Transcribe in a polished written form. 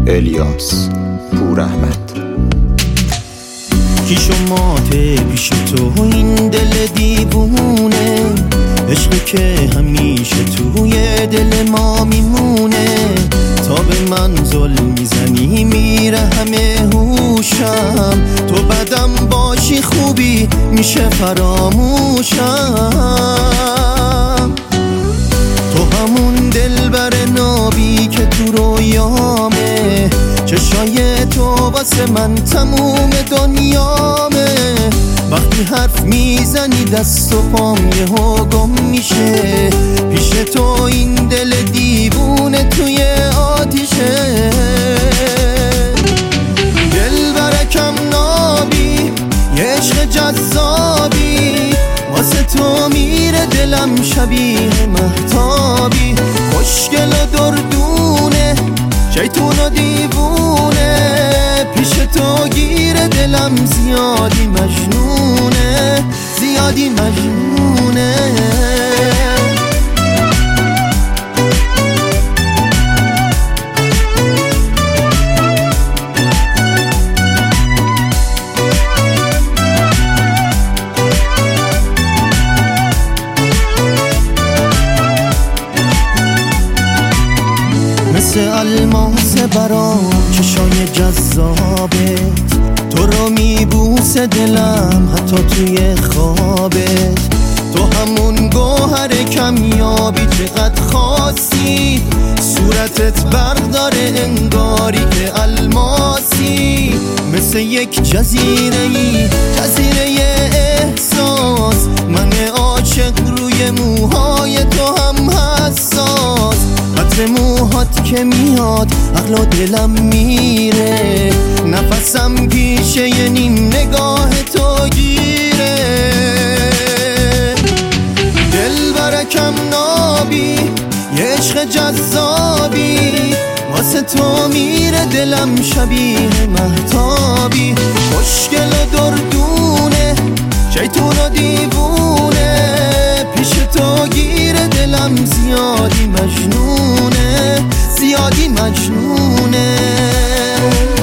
الیاس پوراحمد. کیش و ماته پیش تو این دل دیوونه، عشق که همیشه توی دل ما میمونه. تا به من ظلم میزنی میره همه هوشم، تو بدم باشی خوبی میشه فراموشم. تو همون دلبر نابی که تو رویامه، چشای تو واسه من تموم دنیامه. وقتی حرف میزنی دست و پام یهو گم میشه، پیش تو این دل دیوونه توی آتیشه. دلبرکم نابی یه عشق جذابی، واسه تو میره دلم شبیه مهتابی. خوشگل و دردونه شیطون و دیوونه، پیش تو گیره دلم زیادی مجنونه، زیادی مجنونه. مثل الماس برام چشای جذابت، تو رو میبوسه دلم حتی توی خوابت. تو همون گوهر کمیابی چقدر خاصی، صورتت برق داره انگاری که الماسی. مثل یک جزیره‌ای، جزیره احساس، من عاشق روی موهای تو هم حساس. عطر موهات که میاد عقل و دلم میره، نفسم پیشه ی نیم نگاه تو گیره. دلبرکم نابی یه عشق جذابی، واسه تو میره دلم شبیه مهتابی. خوشگل و دردونه شیطون و دیوونه، پیش تو گیره دلم زیادی مجنونه، زیادی مجنونه.